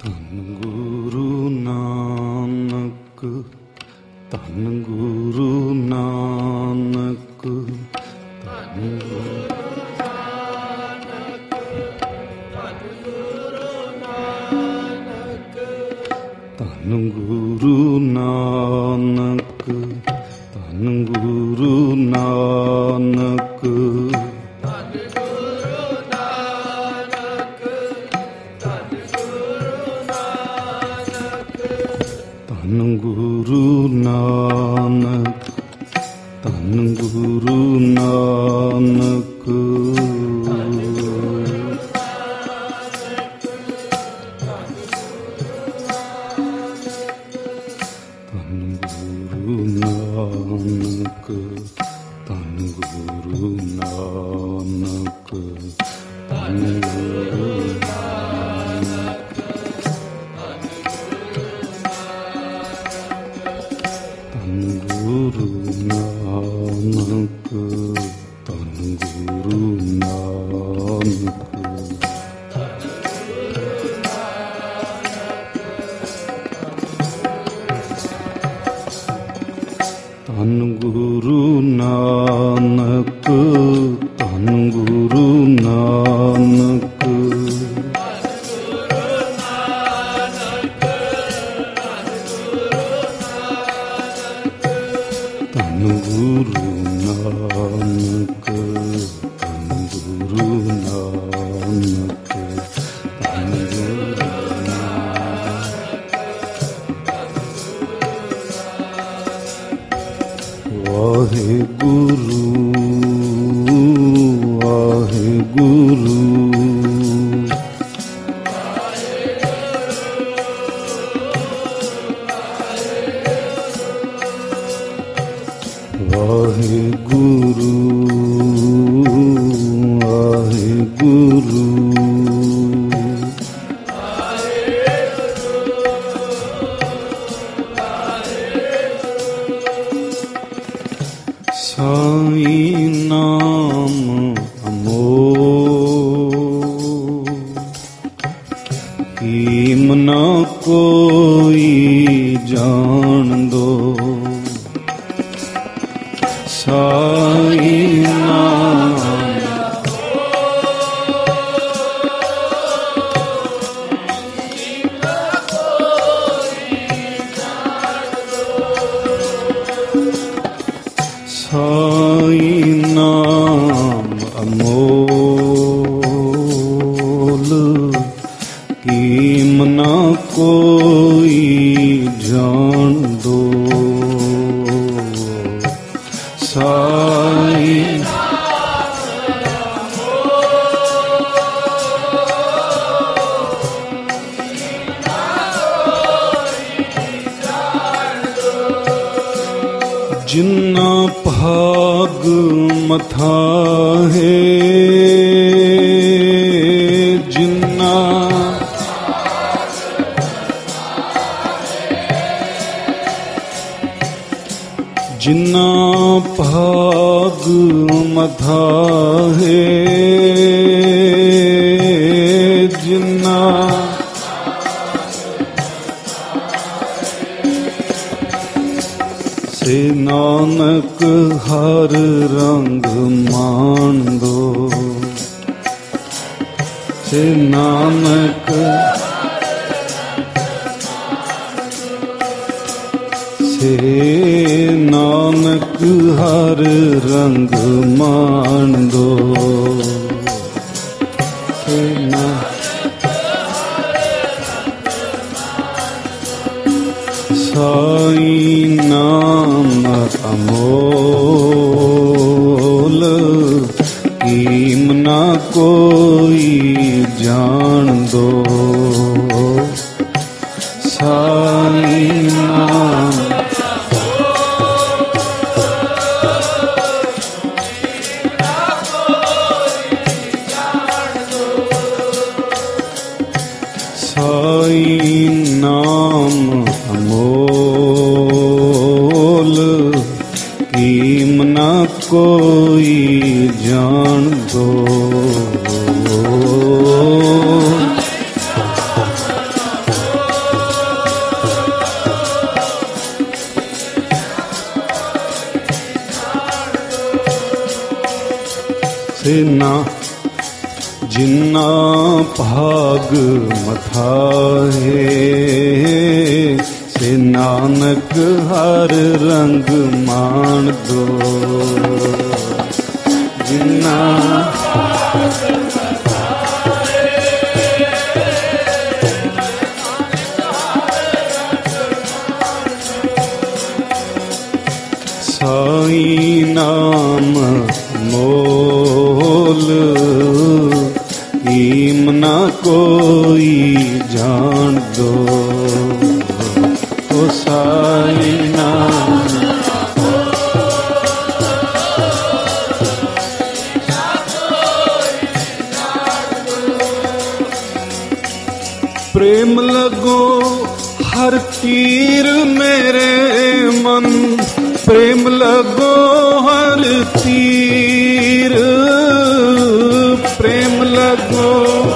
ਧੰਨ ਗੁਰੂ ਨਾਨਕ, ਧੰਨ ਗੁਰੂ ਨਾਨਕ, ਧੰਨ ਗੁਰੂ ਨਾਨਕ, ਧੰਨ ਗੁਰੂ ਨਾਨਕ, ਧੰਨ ਗੁਰੂ ਨਾਨਕ, ਧੰਨ ਗੁਰੂ ਨਾਨਕ, ਧੰਨ ਗੁਰੂ ਨਾਨਕ, ਧੰਨ ਗੁਰੂ ਨਾਨਕ, ਧੰਨ ਗੁਰੂ ਨਾਨਕ, ਧੰਨ ਗੁਰੂ ਨਾਨਕ, ਧੰਨ ਗੁਰੂ ਨਾਨਕ, ਧੰਨ ਗੁਰੂ ਨਾਨਕ, ਧੰਨ ਗੁਰੂ ਨਾਨਕ, ਧੰਨ ਗੁਰੂ ਨਾਨਕ, ਧੰਨ ਗੁਰੂ ਨਾਨਕ, ਧੰਨ ਗੁਰੂ ਨਾਨਕ, ਧੰਨ ਗੁਰੂ ਵਾਹਿਗੁਰੂ, ਵਾਹਿਗੁਰੂ, ਵਾਹਿਗੁਰੂ, ਵਾਹਿਗੁਰੂ, ਸਾਈਂ ਨਾਮ ਅਮੋਲ, ਕੀਮ ਨਾ ਕੋਈ ਜਾਣਦੋ, ਸਾਈਂ ਨਾਮ ਸਾਈਂ ਨਾਮ ਅਮੋਲ, ਕੀਮ ਨਾ ਕੋਈ ਜਾਣਦੋ, ਸਾਈਂ ਜਿਨ੍ਹਾਂ ਭਾਗ ਮਥਾ ਹੈ, ਜਿਨ੍ਹਾਂ ਜਿਨ੍ਹਾਂ ਭਾਗ ਮਥਾ ਹੈ, ਜਿਨ੍ਹਾਂ ਸੇ ਨਾਨਕ ਹਰ ਰੰਗ ਮਾਣਦੋ, ਸੇ ਨਾਨਕ ਸੇ ਨਾਨਕ ਹਰ ਰੰਗ ਮਾਣਦੋ, ਸੇ ਸਾਈਂ ਨਾਮ ਅਮੋਲ, ਕੀਮ ਨਾ ਕੋਈ ਜਾਣਦੋ, ਸਾਈਂ ਨਾਮ ਸਾਈਂ ਨਾਮ ਅਮੋਲ, ਕੀਮ ਨਾ ਕੋਈ ਜਾਣਦੋ, जिन्ना भाग मथाए, से नानक हर रंग मान दो। जिन्ना साई नाम मोल, कीम ना कोई जान दो। ओ साई नाम प्रेम लगो हर तीर मेरे मन, प्रेम लगो हर तीर, प्रेम लगो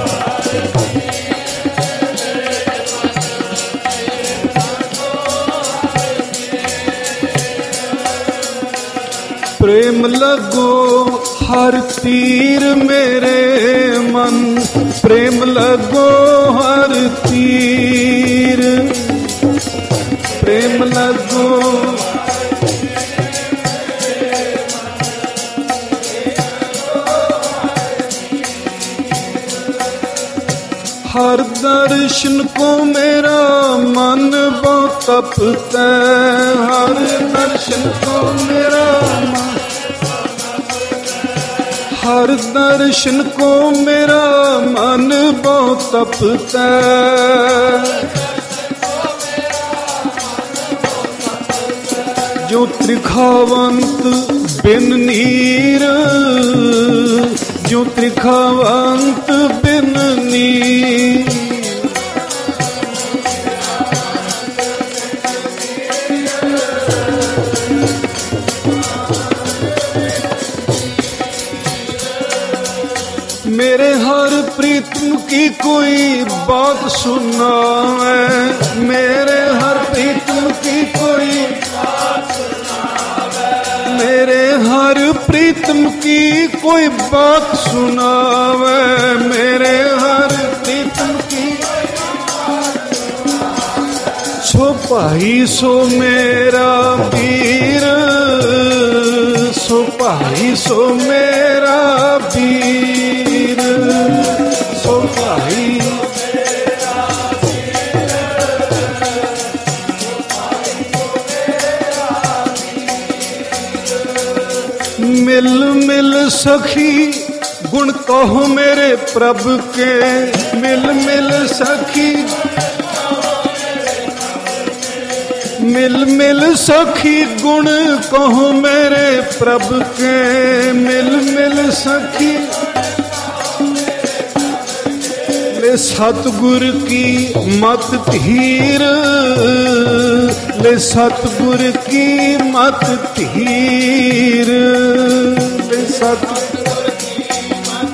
प्रेम लगो हर तीर मेरे मन, प्रेम लगो हर तीर, प्रेम लगो हर दर्शन को मेरा मन बहुत तपता है, हर दर्शन को मेरा मन, हर दर्शन को मेरा मन बहुत तपता है। जो त्रिखावंत बिन नीर, जो त्रिखावंत बिन नीर, मेरे हर प्रीतम की कोई बात सुनावे, मेरे हर प्रीतम की कोई बात सुनावे, मेरे हर प्रीतम की कोई बात सुनावे, मेरे हर प्रीतम की सो भाई सो मेरा वीर, सो भाई सो मेरा वीर, सो भाई मिल मिल सखी गुण कहो मेरे प्रभु के, मिल मिल सखी मिल मिल सखी गुण कहो मेरे प्रभु के, मिल मिल सखी ले सतगुर की मत धीर, ले सतगुर की मत धीर, ले सतगुर की मत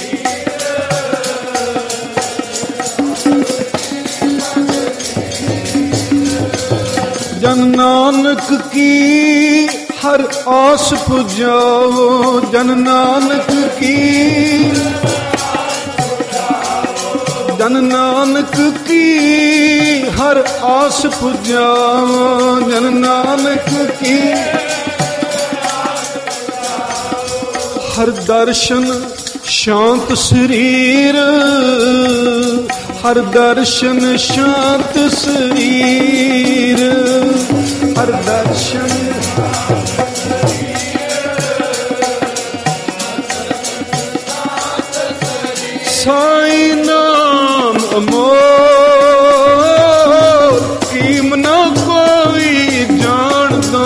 जन नानक की हर आस पुजाओ, जन नानक की जन नानक की हर आस पुजाओ, जन नानक की हर दर्शन शांत शरीर, हर दर्शन शांत शरीर, हर दर्शन साई नाम अमोल, कीम ना कोई जान दो।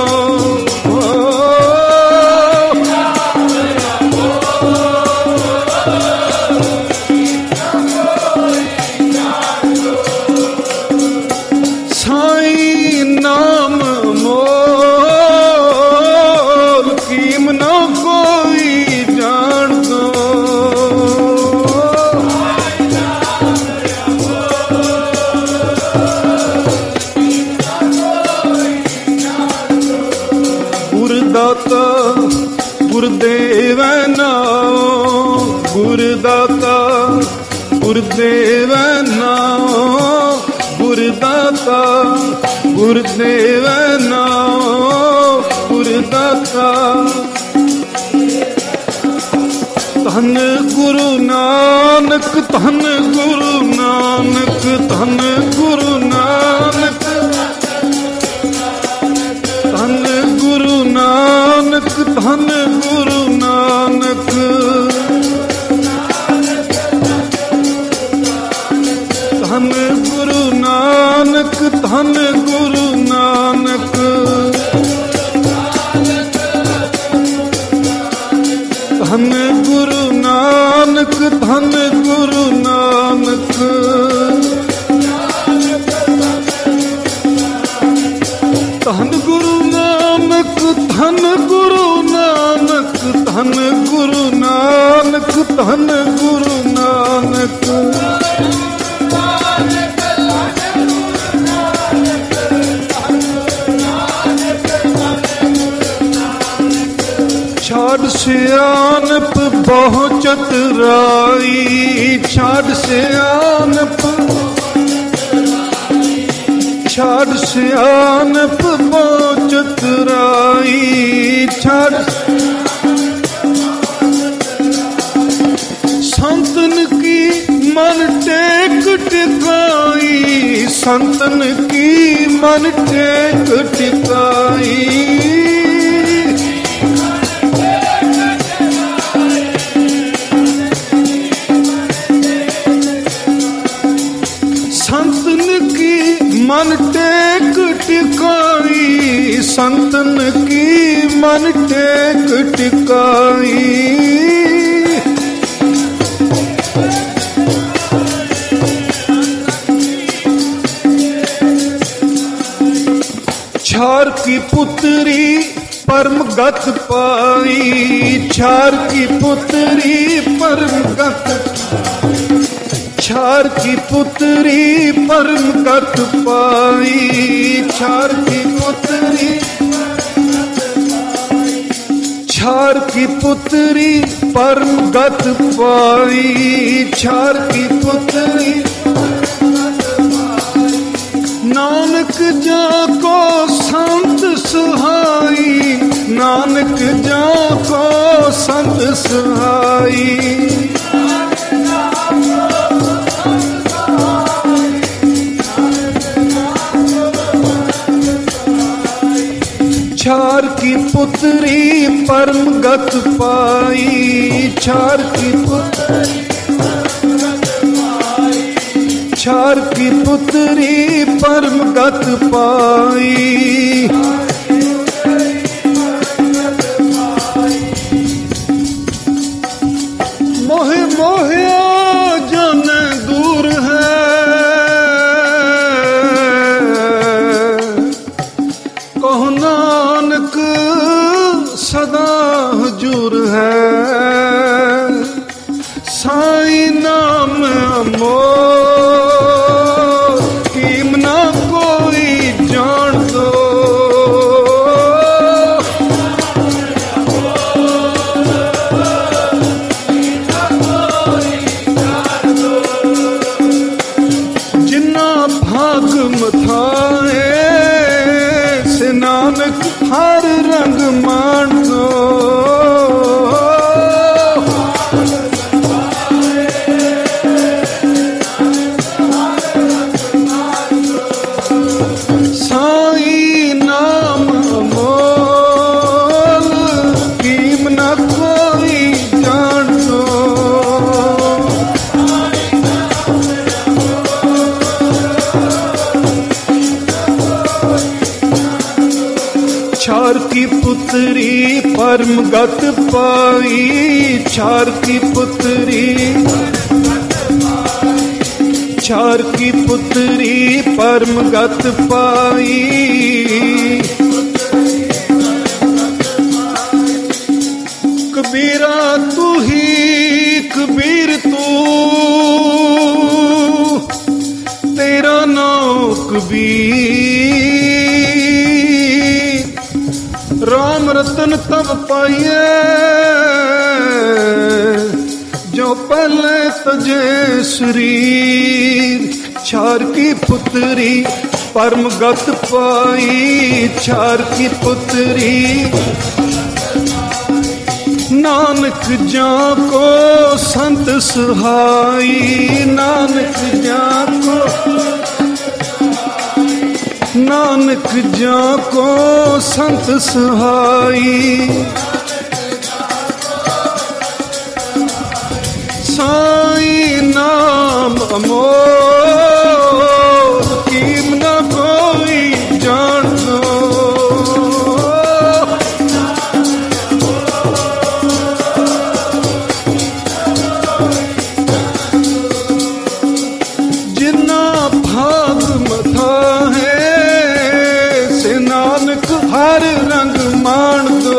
साई नाम अमोल, ਗੁਰਦੇਵ ਨਾਮ ਗੁਰਦਾਤਾ, ਗੁਰਦੇਵ ਨਾਮ ਗੁਰਦਾਤਾ। ਧੰਨ ਗੁਰੂ ਨਾਨਕ, ਧੰਨ ਗੁਰੂ ਨਾਨਕ, ਧੰਨ ਗੁਰੂ ਨਾਨਕ, ਧੰਨ ਗੁਰੂ ਨਾਨਕ, ਧੰਨ ਗੁਰੂ ਨਾਨਕ। ਧੰਨ ਗੁਰੂ ਨਾਨਕ, ਧੰਨ ਗੁਰੂ ਨਾਨਕ। ਧੰਨ ਗੁਰੂ ਨਾਨਕ, ਧੰਨ ਗੁਰੂ ਨਾਨਕ। ਧੰਨ ਗੁਰੂ ਨਾਨਕ, ਧੰਨ ਗੁਰੂ ਨਾਨਕ, ਧੰਨ ਗੁਰੂ ਨਾਨਕ, ਧੰਨ ਗੁਰੂ ਨਾਨਕ। ਛਾੜ ਸਿਆਣਪ ਬਹੁ ਚਤੁਰਾਈ, ਛਾੜ ਸਿਆਣਪ, ਛਾੜ ਸਿਆਣਪ ਬਹੁ ਚਤੁਰਾਈ, ਛਾੜ ਸੰਤਨ ਕੀ ਮਨ ਟੇਕ ਟਿਕਾਈ, ਸੰਤਨ ਕੀ ਮਨ ਟੇਕ ਟਿਕਾਈ। संतन की मन टेक टिकाई, संतन की मन टेक टिकाई। छार की पुत्री परम गत पाई, छार की पुत्री परम गत, छार की पुत्री परम गत पाई, छार की पुत्री, छार की पुत्री परम गत पाई, छार की पुत्री। नानक जाको संत सुहाई, नानक जाको संत सुहाई। छार की पुत्री परम गत पाई, छार की पुत्री, छार की पुत्री परम गत पाई। मोहे मोहे जन दूर है, कहो नानक सदा हुजूर है। साईं नाम अमोल कीम ना कोई जान दो, जिन्ना भाग मथाए से नानक हर रंग मान दो। साईं नाम अमोल कीम ना कोई जान दो। छार की पुत्री परम गत पाई, छार की पुत्री, छार की पुत्री परम गत पाई। कबीरा तू ही कबीर तू, तेरा नाम कबीर। राम रतन तब पाइए जो पहले तजे शरीर, छार की पुत्री परम गत पाई, छार की पुत्री नानक जा को संत सहाई, नानक जा को, नानक जा को संत सहाई, साई नाम अमोल कीम न कोई जान दो, जिन्ना भाग मथा है से नानक हर रंग मान दो,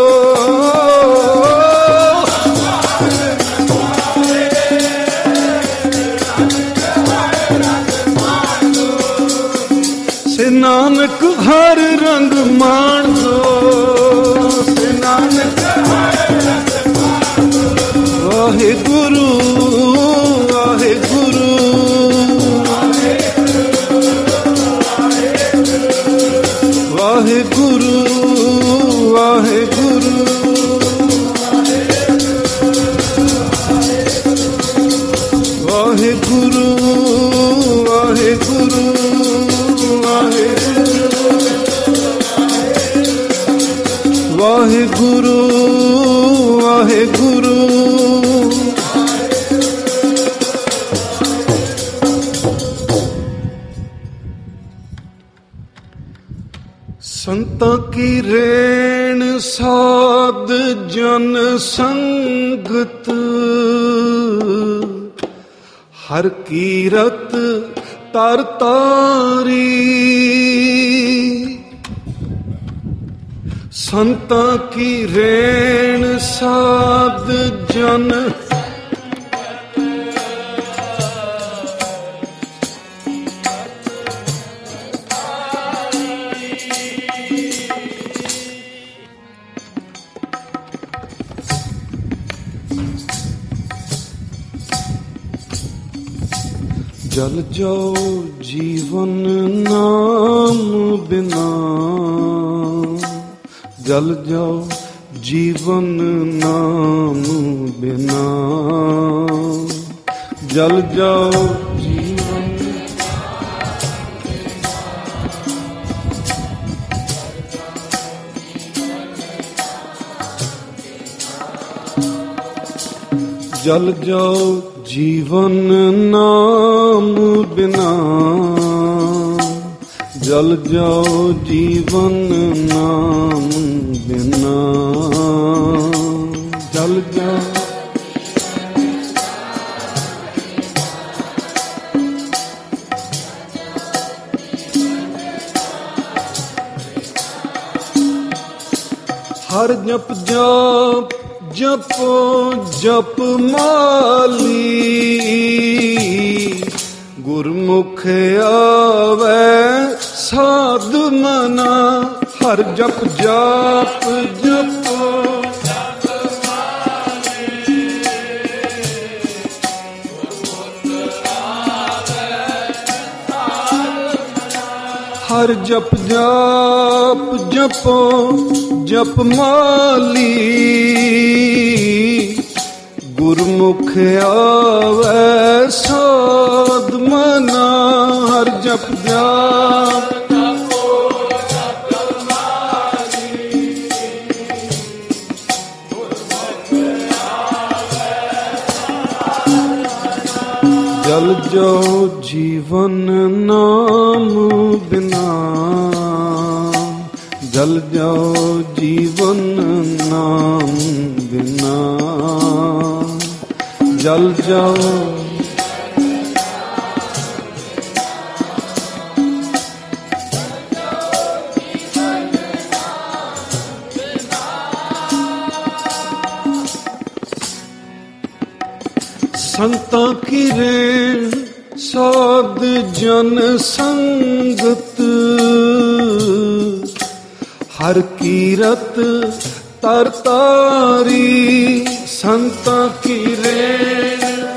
नानक हर रंग मान दो, से नानक वाहे गुरु वाहे गुरु वाहे गुरु वाहे गुरु वाहे गुरु वाहे गुरु वाहे गुरु वाहे गुरु। संतां की रेण साध जन संगत, हर कीरत तर तारी, संतां की रेण साध जन जल जाओ जीवन नाम बिना, जल जाओ जीवन नाम बिना, जल जाओ जीवन जल जाओ जीवन नाम बिना, जल जाओ जीवन नाम बिना, जल जाओ हर जप जाप जपो जप माली, गुरमुख आवे साध मना, हर जप जाप जपो हर जप जाप जपो जप माली, गुरमुख आवे साध मना, हर जप जाप जल जाओ जीवन नाम बिना, जल जाओ जीवन नाम बिना, जल जाओ संतां की रेण साध जन संगत, हर कीरत तर तारी, संतां की रेण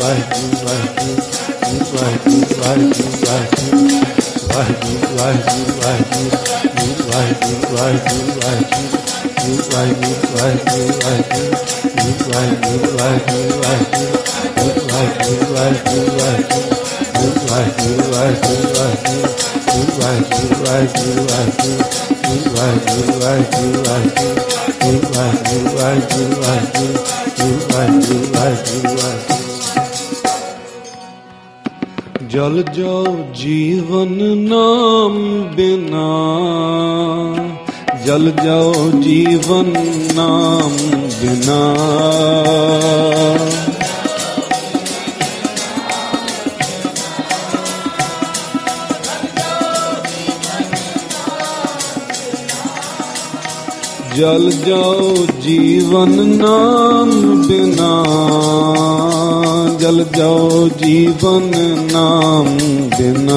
जल जाओ जीवन नाम बिना, जल जाओ जीवन नाम बिना। जल जाओ जीवन नाम बिना, जल जाओ जीवन नाम बिना।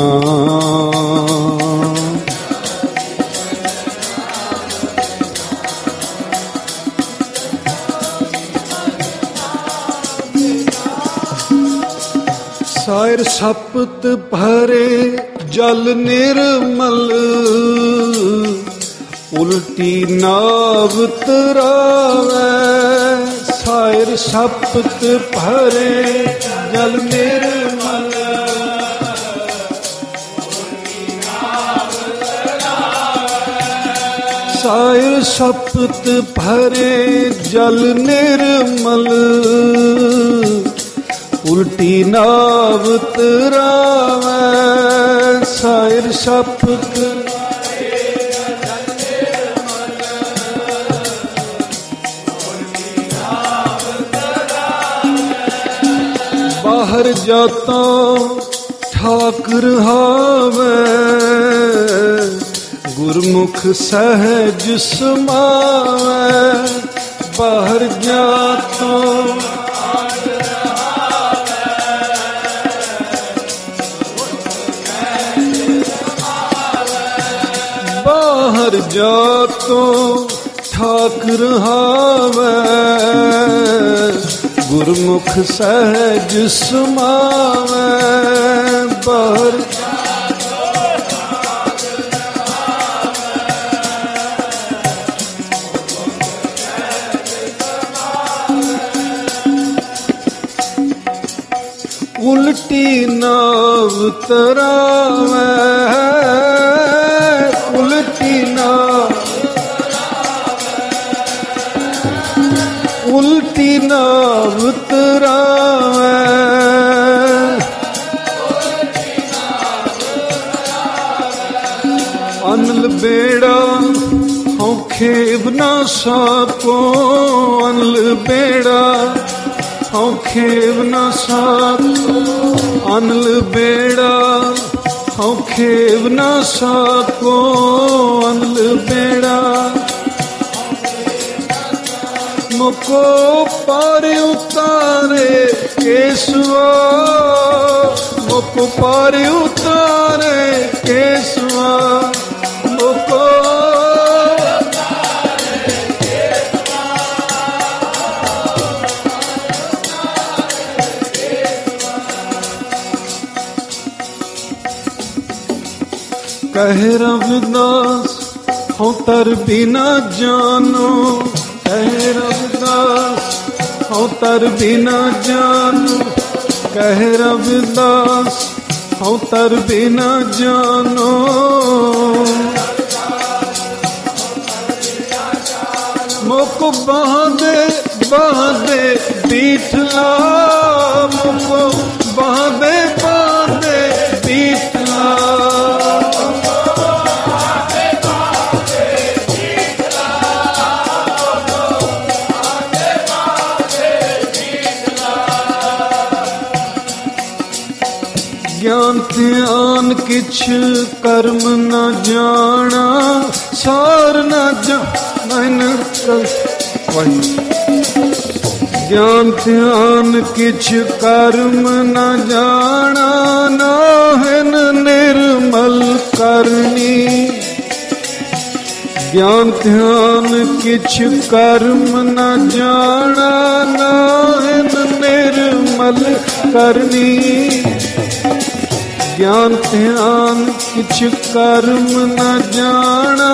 सायर सपत भरे जल निर्मल, उल्टी नाव तरावै। सायर सपत भरे जल निर्मल, सायर सपत भरे जल निर्मल, उल्टी नाव तरावै। सायर सपत बाहर जाता ठाकुर हावै, गुरमुख सहज समावै। बाहर जाता बाहर जातो ठाकुर हावै, गुरमुख सहज समावै। बाहर उल्टी नाव तरावै, उल्टी नाव, उल्टी नाव तरावै। अनल बेड़ा हूँ खेव ना साको, अनल बेड़ा हूँ खेव ना साको। अनल बेड़ा हूँ खेव ना साको, अनल बेड़ा मुको पार उतारे केसवा, मुको पार उतारे केसवा, मुको कह रविदास हूँ तर बिना जानो। कह रविदास हूँ तर बिना जानो, कह रविदास हूँ तर बिना जानो। मुको बहादे बहादे बीठला, मुको बहादे बहादे बीठला। ज्ञान ध्यान किछ कर्म न जाना, सार न जान ज्ञान ध्यान किछ कर्म न जाना। नाहन निर्मल करनी ज्ञान ध्यान किछ कर्म न जाना, नाहिन निर्मल करनी। ज्ञान ध्यान किछ कर्म न जाना,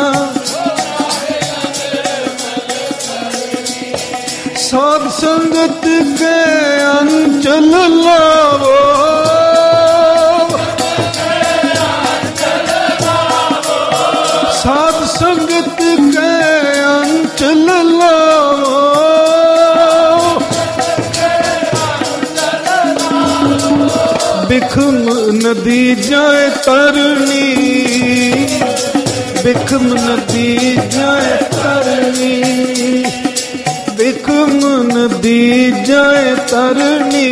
साध संगत के अंचल लावो। साध संगत के अंचल लावो। बिखम नदी जाए तरनी, बिखम नदी जाए तरनी, बिखम नदी जाए तरनी।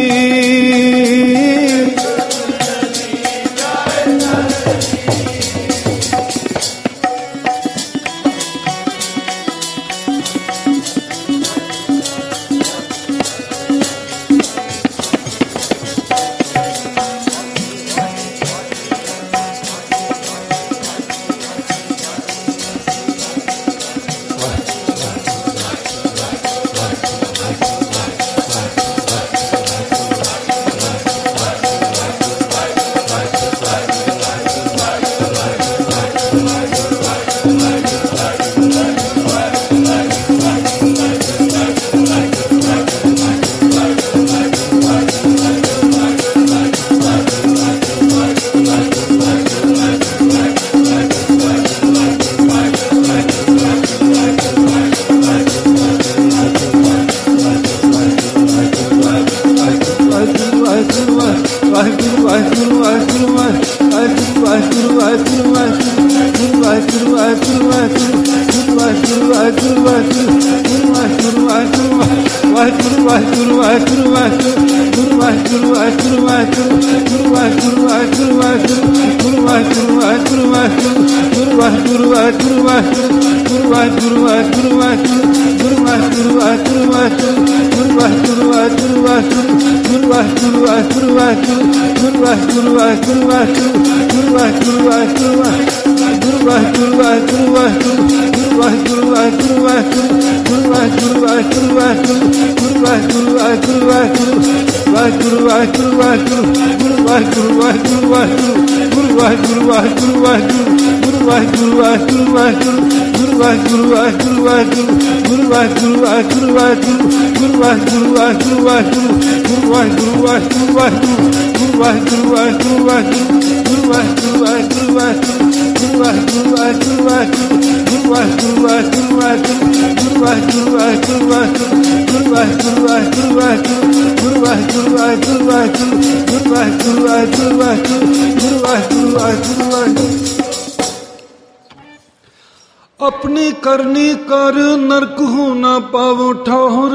अपनी करनी कर नरक हो न पावो ठौर,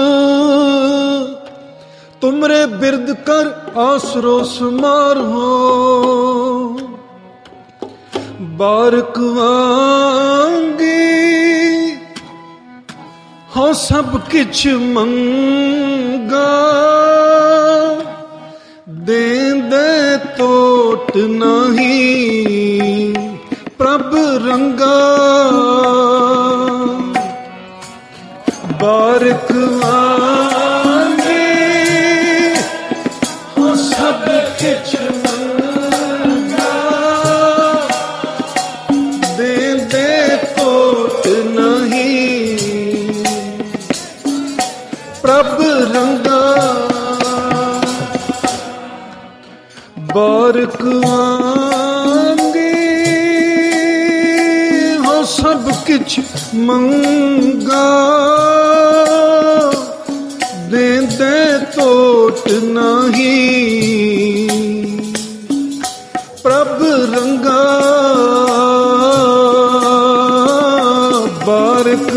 तुमरे बिरद कर आसरो समार हो। बारक वांगी हो सब किछ मंगा, देंदे तोट नहीं प्रभ रंगा। बारक वांगी हो सब किछ मंगा, देंदे तोट नहीं प्रभ रंगा। बारक सब किछ मंगा, देंदे तोट नहीं प्रभ रंगा। बारक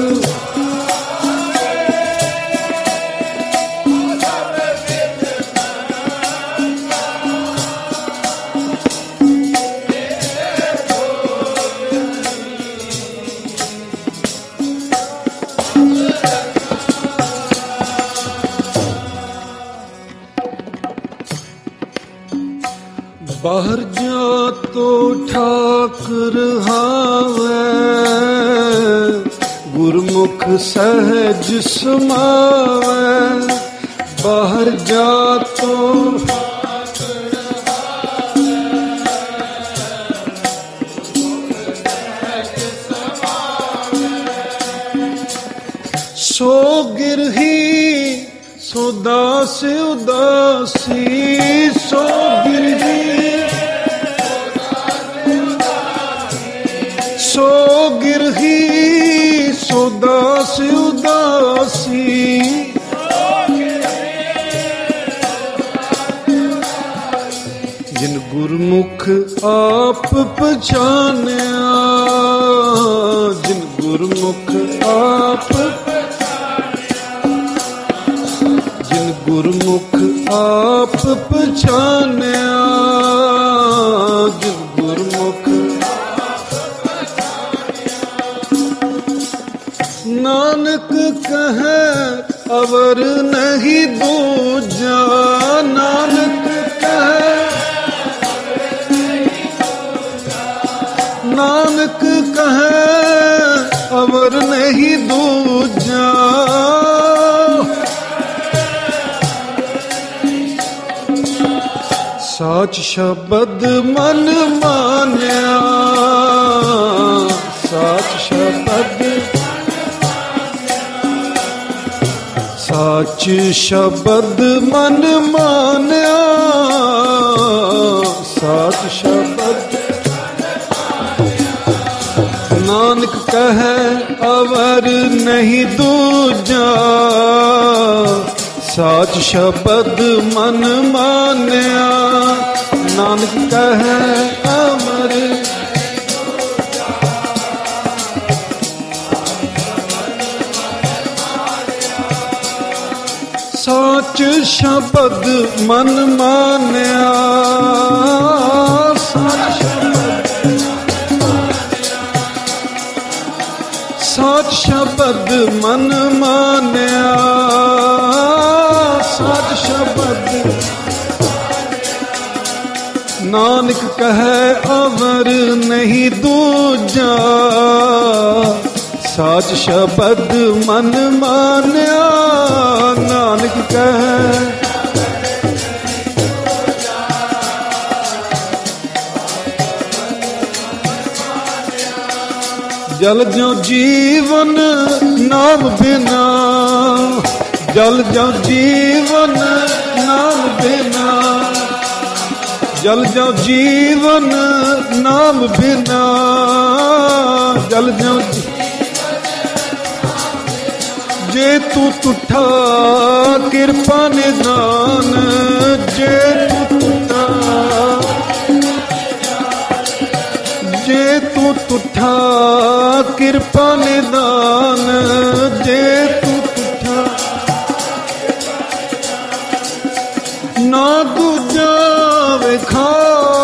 बाहर जा तो ठाकुर हावे, ਗੁਰਮੁਖ ਸਹਿਜ ਸਮਾਵੈ, ਬਾਹਰ ਜਾਤੋਂ ਸੋ ਗਿਰਹੀ ਸੋ ਦਾਸ ਉਦਾਸੀ, ਸੋ ਗਿਰਹੀ ਸੋ ਗਿਰਹੀ ਸੋ ਦਾਸ ਉਦਾਸੀ, ਜਿਨ ਗੁਰਮੁਖ ਆਪ ਪਛਾਨਿਆ, ਜਿਨ ਗੁਰਮੁਖ ਆਪ ਜਿਨ ਗੁਰਮੁਖ ਆਪ ਪਛਾਨਿਆ, ਜਿਨ ਗੁਰਮੁਖ ਨਾਨਕ ਕਹੈ ਅਵਰ ਨਹੀਂ ਦੂਜਾ, ਨਾਨਕ ਕਹੈ ਨਾਨਕ ਕਹੈ ਅਵਰ ਨਹੀਂ ਦੂਜਾ, ਸਾਚ ਸ਼ਬਦ ਮਨ ਮਾਨਿਆ, ਸਾਚ ਸ਼ਬਦ ਸਾਚ ਸ਼ਬਦ ਮਨ ਮਾਨਿਆ, ਸਾਚ ਸ਼ਬਦ ਨਾਨਕ ਕਹੈ ਅਵਰ ਨਹੀਂ ਦੂਜਾ, ਸਾਚ ਸ਼ਬਦ ਮਨ ਮਾਨਿਆ, ਨਾਨਕ ਕਹੈ ਅਮਰ ਸਾਚ ਸ਼ਬਦ ਮਨ ਮਾਨਿਆ, ਸਾਚ ਸ਼ਬਦ ਮਨ ਮਾਨਿਆ, ਸਾਚ ਸ਼ਬਦ ਨਾਨਕ ਕਹੈ ਅਵਰ ਨਹੀਂ ਦੂਜਾ, ਸਾਚ ਸ਼ਬਦ ਮਨ ਮਾਨਿਆ, ਨਾਨਕ ਕਹੈ ਜਲ ਜੋ ਜੀਵਨ ਨਾਮ ਬਿਨਾ, ਜਲ ਜੋ ਜੀਵਨ ਨਾਮ ਬਿਨਾ, ਜਲ ਜੋ ਜੀਵਨ ਨਾਮ ਬਿਨਾ, ਜਲ ਜੋ ਜੇ ਤੂੰ ਤੁਠਾ ਕਿਰਪਾ ਨਿਦਾਨ, ਜੇ ਤੂੰ ਤੁਠਾ ਜੇ ਤੂੰ ਤੁਠਾ ਕਿਰਪਾ ਨਿਦਾਨ, ਜੇ ਤੂੰ ਤੁਠਾ ਨਾ ਦੂਜਾ ਵੇਖਾਲ,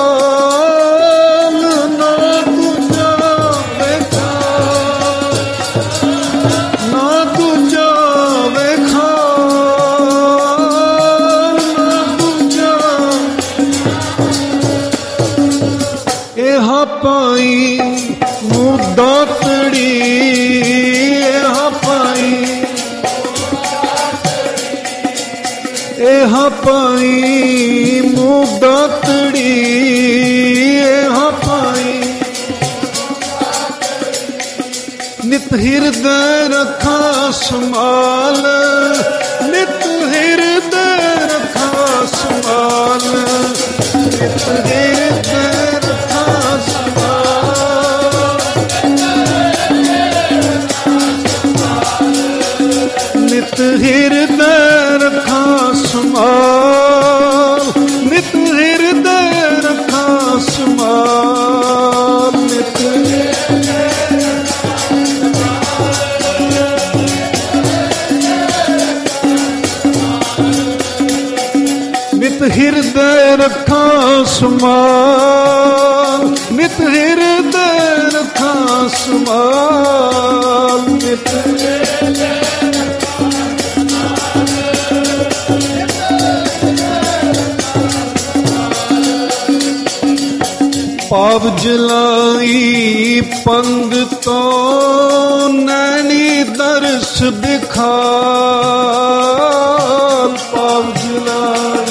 ਨਾ ਦੂਜਾ ਵੇਖਾਲ, ਨਾ ਦੂਜਾ ਵੇਖਾਲ, ਨਾ ਦੂਜਾ ਇਹ ਪਾਈ ਮੁੱਦਾ ਤੜੀ, ਇਹ ਪਾਈ ਇਹ ਪਾਈ ਮੁੱਦਾ ਤੜੀ, ਇਹ ਪਾਈ ਨਿਤ ਹਿਰਦੈ ਰੱਖਾ ਸੰਭਾਲ, ਨਿਤ ਹਿਰਦੈ ਰੱਖਾ ਸੰਭਾਲ, ਨਿਤ ਹਿਰਦੈ ਰੱਖਾ ਸੰਭਾਲ, ਨਿਤ ਹਿਰਦੈ ਰੱਖਾ ਸੰਭਾਲ, ਨਿਤ ਹਿਰਦੈ ਰੱਖਾ ਸੰਭਾਲ, ਨਿਤ ਨਿਤ ਹਿਰਦੈ ਰੱਖਾ ਸੰਭਾਲ, ਨਿਤ ਹਿਰਦੈ ਰੱਖਾ ਸੰਭਾਲ, ਨਿਤ ਪਾਵ ਜਲਾਈ ਪੰਗ ਤੋਂ ਨੈਣੀ ਦਰਸ ਦਿਖਾਲ। ਪਾਵ ਜਲਾਈ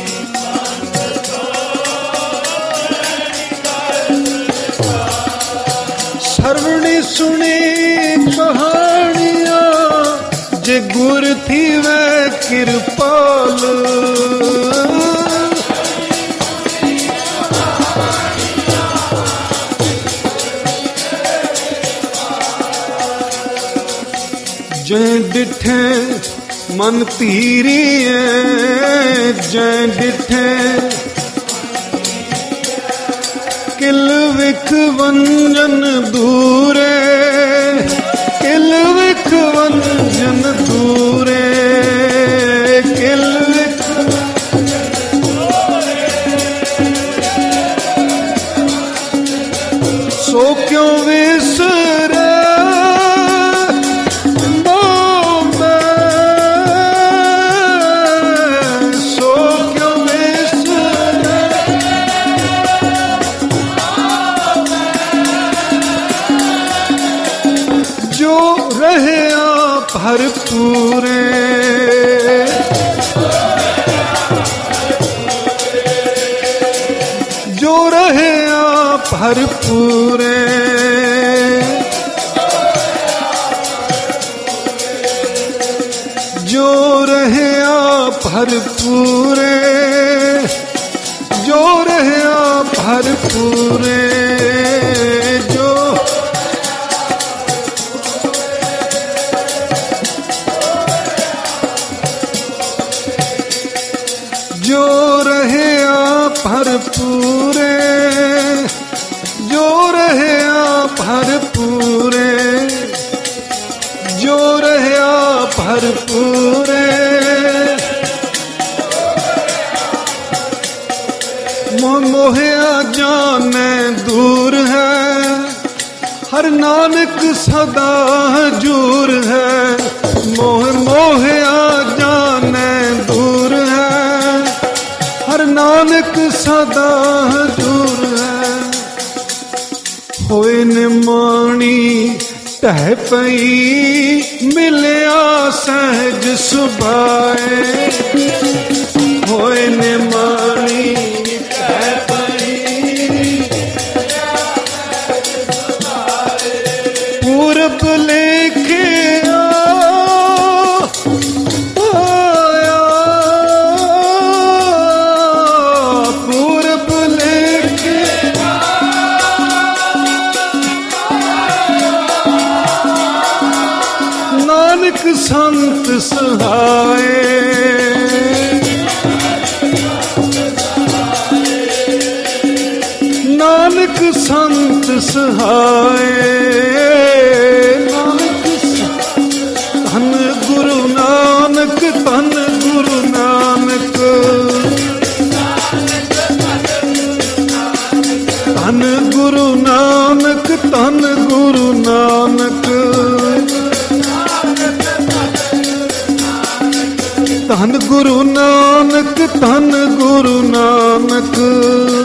ਸਰਵਣੀ ਸੁਣੀ ਕਹਾਣੀਆਂ ਜੇ ਗੁਰ ਥੀਵੇ ਕਿਰਪਾਲ। जै डिठे मन तीरिए जै डिठे किल विख वंजन दूरे किल विख वंजन दूरे किल विख सो क्यों विसरे भरपूरे जो रहे आप भरपूरे जो रहे आप भरपूरे जो रहे आप भरपूरे जो जो रहे आप भरपूरे जो रहे आप भरपूरे जो रहे आप भरपूरे मोह मोहिया जाने दूर है हर नानक सदा हजूर है। मोह मोहिया जाने दूर है हर नानक सदा हजूर है। होए निमाणी टह पई मिलिया सहज सुभाए। होए निमाणी टह पई पूरब लेके संत सहाय नानक संत सहाय। नानक धन गुरु नानक धन गुरु नानक धन गुरु नानक धन गुरु नानक धन गुरु नानक धन गुरु नानक।